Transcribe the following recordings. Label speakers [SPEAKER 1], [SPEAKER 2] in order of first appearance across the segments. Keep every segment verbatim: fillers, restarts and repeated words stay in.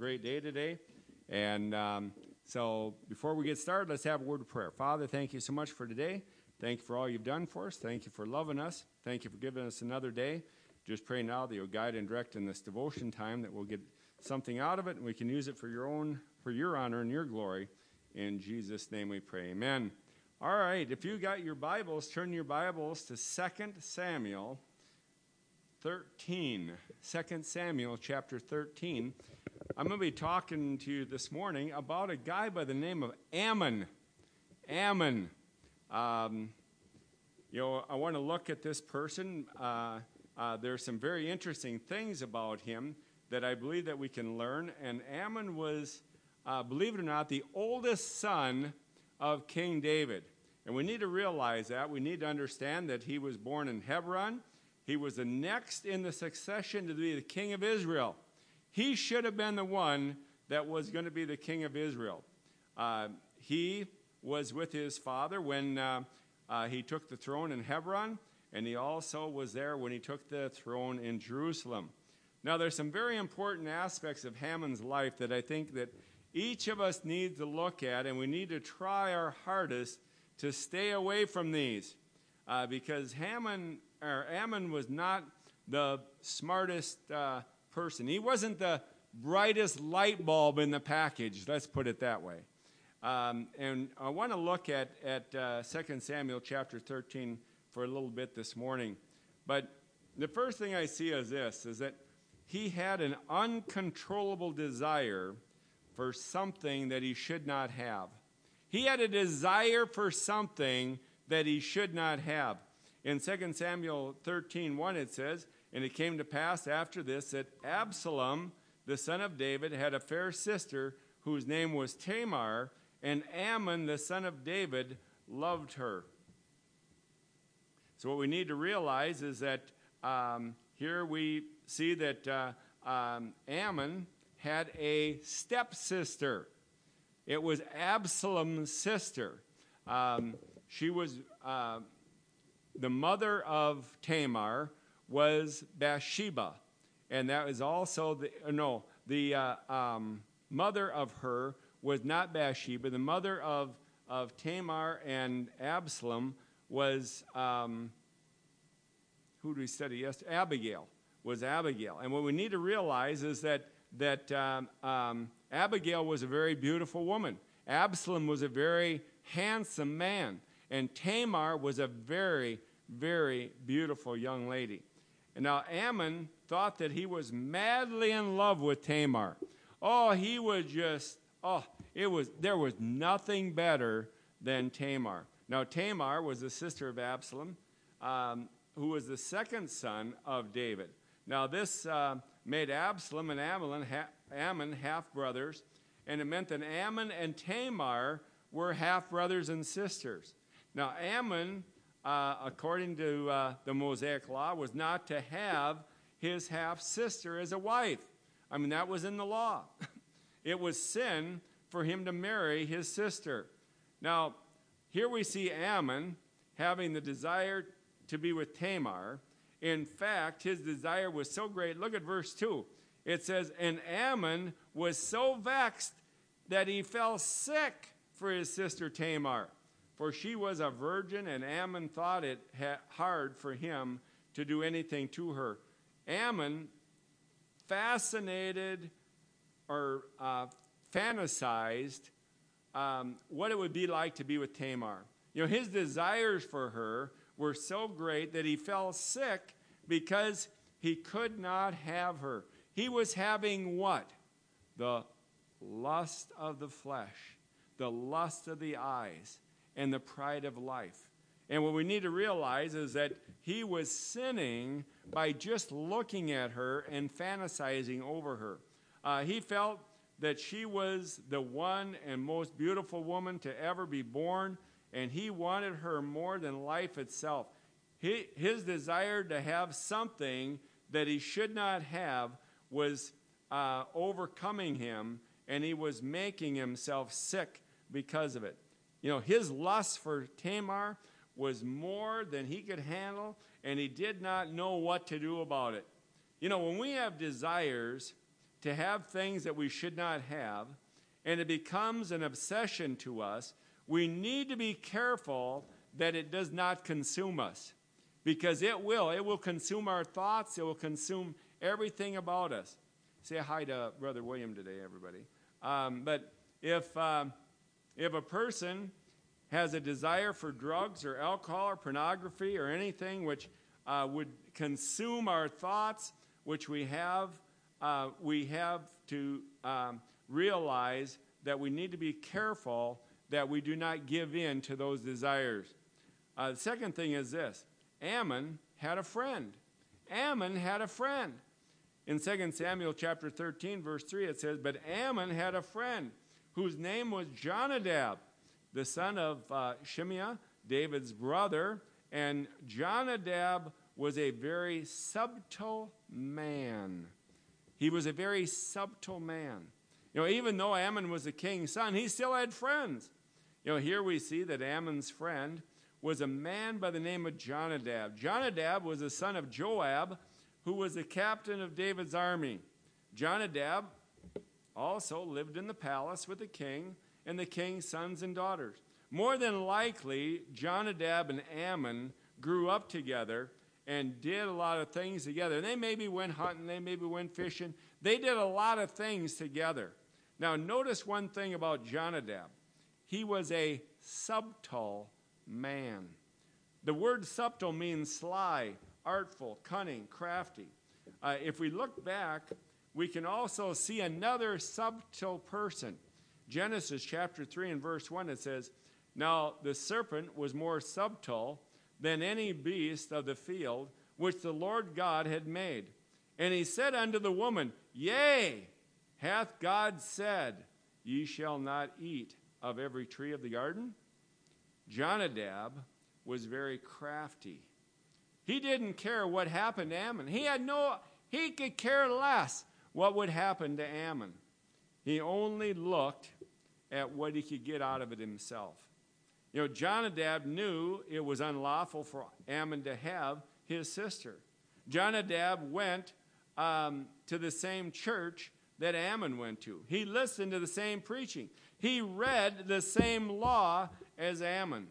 [SPEAKER 1] great day today. And um, so before we get started, let's have a word of prayer. Father, thank you so much for today. Thank you for all you've done for us. Thank you for loving us. Thank you for giving us another day. Just pray now that you'll guide and direct in this devotion time, that we'll get something out of it and we can use it for your own, for your honor and your glory. In Jesus' name we pray. Amen. All right, if you got your Bibles, turn your Bibles to Second Samuel thirteen. Second Samuel chapter thirteen. I'm going to be talking to you this morning about a guy by the name of Ammon. Ammon. Um, you know, I want to look at this person. Uh, uh, there's some very interesting things about him that I believe that we can learn. And Ammon was, uh, believe it or not, the oldest son of King David. And we need to realize that. We need to understand that he was born in Hebron. He was the next in the succession to be the king of Israel. He should have been the one that was going to be the king of Israel. Uh, he was with his father when uh, uh, he took the throne in Hebron, and he also was there when he took the throne in Jerusalem. Now, there's some very important aspects of Ammon's life that I think that each of us needs to look at, and we need to try our hardest to stay away from these, uh, because Ammon, or Ammon was not the smartest uh, person. He wasn't the brightest light bulb in the package, let's put it that way. Um, and I want to look at, at uh, Second Samuel chapter thirteen for a little bit this morning. But the first thing I see is this, is that he had an uncontrollable desire for something that he should not have. He had a desire for something that he should not have. In Second Samuel thirteen one, it says, "And it came to pass after this that Absalom, the son of David, had a fair sister whose name was Tamar, and Ammon, the son of David, loved her." So what we need to realize is that um, here we see that uh, um, Ammon had a stepsister. It was Absalom's sister. Um, she was... Uh, The mother of Tamar was Bathsheba, and that was also the no the uh, um, mother of her was not Bathsheba. The mother of of Tamar and Absalom was um, who did we study yesterday? Abigail was Abigail, and what we need to realize is that that um, um, Abigail was a very beautiful woman. Absalom was a very handsome man. And Tamar was a very, very beautiful young lady. And now Ammon thought that he was madly in love with Tamar. Oh, he was just, oh, it was, there was nothing better than Tamar. Now Tamar was the sister of Absalom, um, who was the second son of David. Now this uh, made Absalom and Ammon, ha- Ammon half-brothers, and it meant that Ammon and Tamar were half-brothers and sisters. Now, Ammon, uh, according to uh, the Mosaic law, was not to have his half-sister as a wife. I mean, that was in the law. It was sin for him to marry his sister. Now, here we see Ammon having the desire to be with Tamar. In fact, his desire was so great. Look at verse two. It says, "And Ammon was so vexed that he fell sick for his sister Tamar. For she was a virgin, and Ammon thought it hard for him to do anything to her." Ammon fascinated or uh, fantasized um, what it would be like to be with Tamar. You know, his desires for her were so great that he fell sick because he could not have her. He was having what? The lust of the flesh, the lust of the eyes, and the pride of life. And what we need to realize is that he was sinning by just looking at her and fantasizing over her. Uh, he felt that she was the one and most beautiful woman to ever be born, and he wanted her more than life itself. He, his desire to have something that he should not have was uh, overcoming him, and he was making himself sick because of it. You know, his lust for Tamar was more than he could handle, and he did not know what to do about it. You know, when we have desires to have things that we should not have, and it becomes an obsession to us, we need to be careful that it does not consume us. Because it will. It will consume our thoughts. It will consume everything about us. Say hi to Brother William today, everybody. Um, but if, uh, if a person has a desire for drugs or alcohol or pornography or anything which uh, would consume our thoughts, which we have, uh, we have to um, realize that we need to be careful that we do not give in to those desires. Uh, the second thing is this. Ammon had a friend. Ammon had a friend. In Second Samuel chapter thirteen, verse three, it says, "But Ammon had a friend whose name was Jonadab, the son of uh, Shimeah, David's brother. And Jonadab was a very subtle man." He was a very subtle man. You know, even though Ammon was the king's son, he still had friends. You know, here we see that Ammon's friend was a man by the name of Jonadab. Jonadab was the son of Joab, who was the captain of David's army. Jonadab also lived in the palace with the king and the king's sons and daughters. More than likely, Jonadab and Ammon grew up together and did a lot of things together. They maybe went hunting, they maybe went fishing. They did a lot of things together. Now, notice one thing about Jonadab. He was a subtle man. The word subtle means sly, artful, cunning, crafty. Uh, if we look back, we can also see another subtle person. Genesis chapter three and verse one, it says, "Now the serpent was more subtle than any beast of the field which the Lord God had made. And he said unto the woman, Yea, hath God said, Ye shall not eat of every tree of the garden?" Jonadab was very crafty. He didn't care what happened to Ammon. He had no, he could care less what would happen to Ammon. He only looked at what he could get out of it himself. You know, Jonadab knew it was unlawful for Ammon to have his sister. Jonadab went um, to the same church that Ammon went to. He listened to the same preaching. He read the same law as Ammon.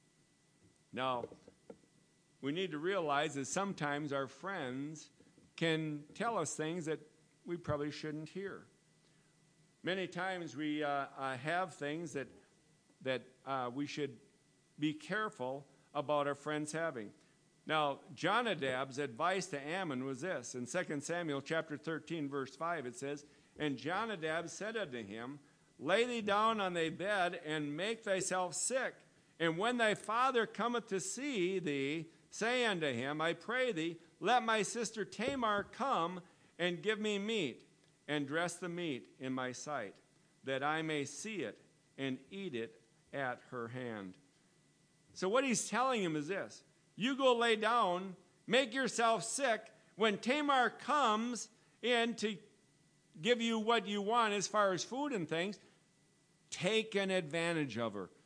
[SPEAKER 1] Now, we need to realize that sometimes our friends can tell us things that we probably shouldn't hear. Many times we uh, uh, have things that that uh, we should be careful about our friends having. Now, Jonadab's advice to Ammon was this. In Second Samuel chapter thirteen, verse five, it says, "And Jonadab said unto him, Lay thee down on thy bed, and make thyself sick. And when thy father cometh to see thee, say unto him, I pray thee, let my sister Tamar come and give me meat, and dress the meat in my sight, that I may see it and eat it at her hand." So what he's telling him is this. You go lay down, make yourself sick. When Tamar comes in to give you what you want as far as food and things, take an advantage of her.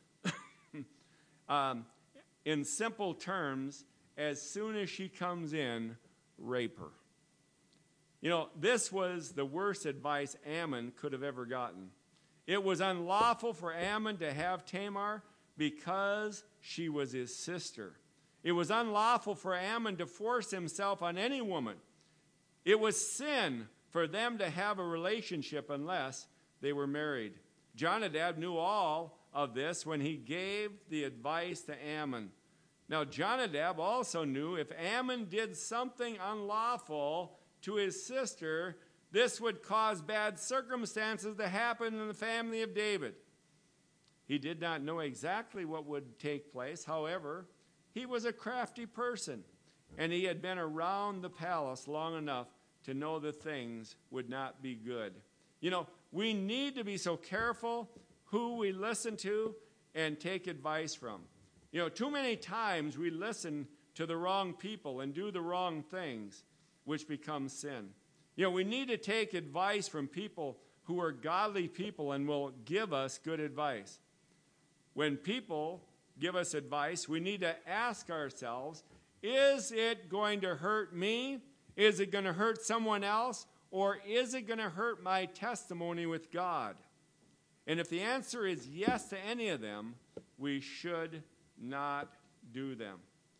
[SPEAKER 1] um, in simple terms, as soon as she comes in, rape her. You know, this was the worst advice Ammon could have ever gotten. It was unlawful for Ammon to have Tamar because she was his sister. It was unlawful for Ammon to force himself on any woman. It was sin for them to have a relationship unless they were married. Jonadab knew all of this when he gave the advice to Ammon. Now, Jonadab also knew if Ammon did something unlawful to his sister, this would cause bad circumstances to happen in the family of David. He did not know exactly what would take place. However, he was a crafty person, and he had been around the palace long enough to know that things would not be good. You know, we need to be so careful who we listen to and take advice from. You know, too many times we listen to the wrong people and do the wrong things, which becomes sin. You know, we need to take advice from people who are godly people and will give us good advice. When people give us advice, we need to ask ourselves, is it going to hurt me? Is it going to hurt someone else? or is it going to hurt my testimony with God? And if the answer is yes to any of them, we should not do them.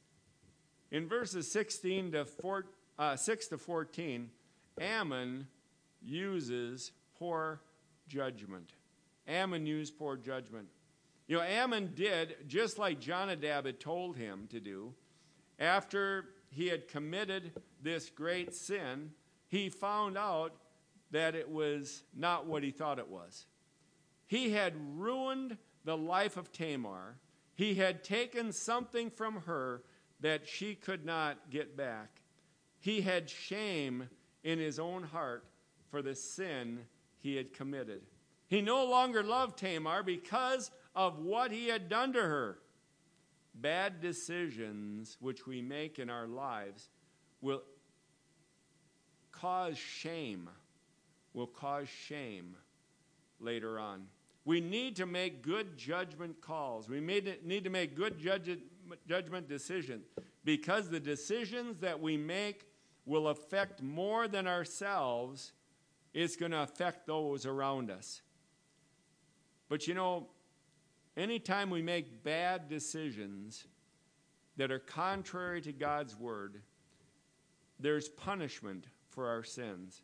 [SPEAKER 1] In verses sixteen to four, uh, six to fourteen, Ammon uses poor judgment. Ammon used poor judgment. You know, Ammon did just like Jonadab had told him to do. After he had committed this great sin, he found out that it was not what he thought it was. He had ruined the life of Tamar. He had taken something from her that she could not get back. He had shame in his own heart for the sin he had committed. He no longer loved Tamar because of what he had done to her. Bad decisions which we make in our lives will cause shame, will cause shame later on. We need to make good judgment calls. We need to make good judge, judgment decisions, because the decisions that we make will affect more than ourselves. It's going to affect those around us. But you know, anytime we make bad decisions that are contrary to God's word, there's punishment for our sins.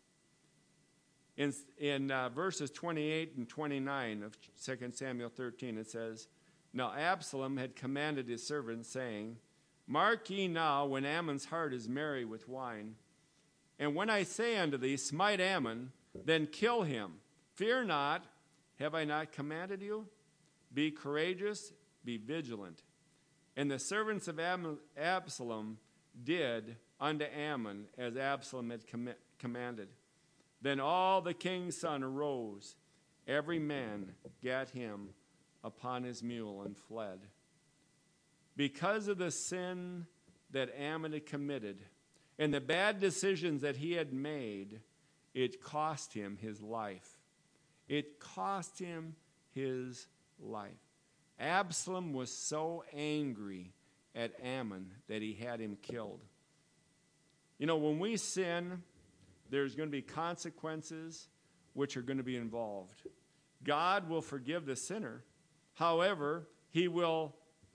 [SPEAKER 1] In, in uh, verses twenty-eight and twenty-nine of Second Samuel thirteen, it says, "Now Absalom had commanded his servants, saying, Mark ye now when Ammon's heart is merry with wine. And when I say unto thee, smite Ammon, then kill him. Fear not, have I not commanded you? Be courageous, be vigilant. And the servants of Am- Absalom did unto Ammon as Absalom had com- commanded. Then all the king's sons arose, every man gat him upon his mule and fled." Because of the sin that Ammon had committed and the bad decisions that he had made, it cost him his life. It cost him his life. Absalom was so angry at Ammon that he had him killed. You know, when we sin, there's going to be consequences which are going to be involved. God will forgive the sinner. However, he will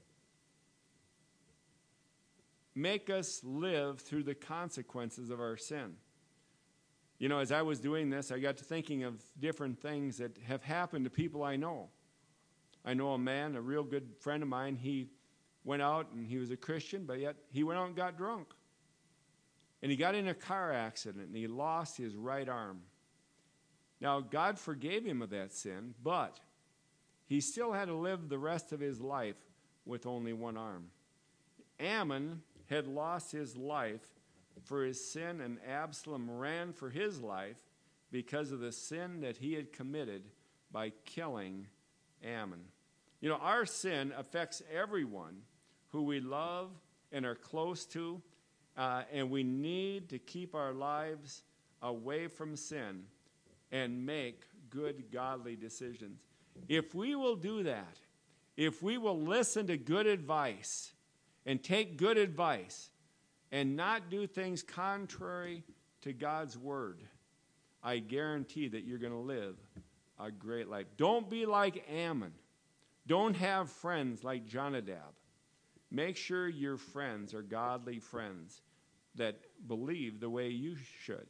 [SPEAKER 1] make us live through the consequences of our sin. You know, as I was doing this, I got to thinking of different things that have happened to people I know. I know a man, a real good friend of mine, he went out and he was a Christian, but yet he went out and got drunk. And he got in a car accident and he lost his right arm. Now, God forgave him of that sin, but he still had to live the rest of his life with only one arm. Ammon had lost his life for his sin, and Absalom ran for his life because of the sin that he had committed by killing Ammon. You know, our sin affects everyone who we love and are close to, uh, and we need to keep our lives away from sin and make good, godly decisions. If we will do that, if we will listen to good advice and take good advice and not do things contrary to God's word, I guarantee that you're going to live a great life. Don't be like Ammon. Don't have friends like Jonadab. Make sure your friends are godly friends that believe the way you should.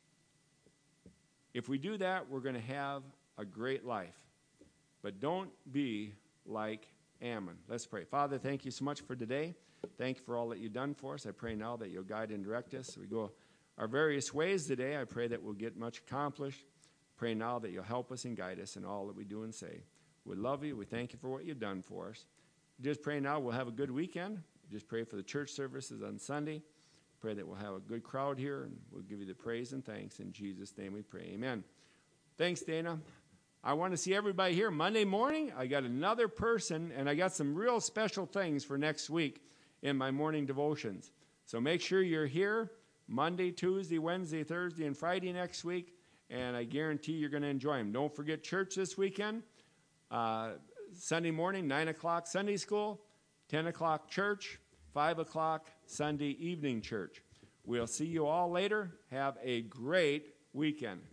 [SPEAKER 1] If we do that, we're going to have a great life. But don't be like Ammon. Let's pray. Father, thank you so much for today. Thank you for all that you've done for us. I pray now that you'll guide and direct us. We go our various ways today. I pray that we'll get much accomplished. Pray now that you'll help us and guide us in all that we do and say. We love you. We thank you for what you've done for us. Just pray now we'll have a good weekend. Just pray for the church services on Sunday. Pray that we'll have a good crowd here, and we'll give you the praise and thanks. In Jesus' name we pray. Amen. Thanks, Dana. I want to see everybody here Monday morning. I got another person, and I got some real special things for next week in my morning devotions. So make sure you're here Monday, Tuesday, Wednesday, Thursday, and Friday next week, and I guarantee you're going to enjoy them. Don't forget church this weekend. Uh, Sunday morning, nine o'clock Sunday school, ten o'clock church, five o'clock Sunday evening church. We'll see you all later. Have a great weekend.